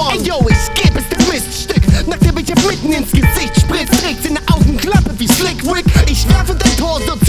Ey yo, ich geb es dem Miststück. Nachdem ich mitten ins Gesicht spritzt, trägt sie ne Augenklappe wie Slick Rick. Ich werfe dein Tor so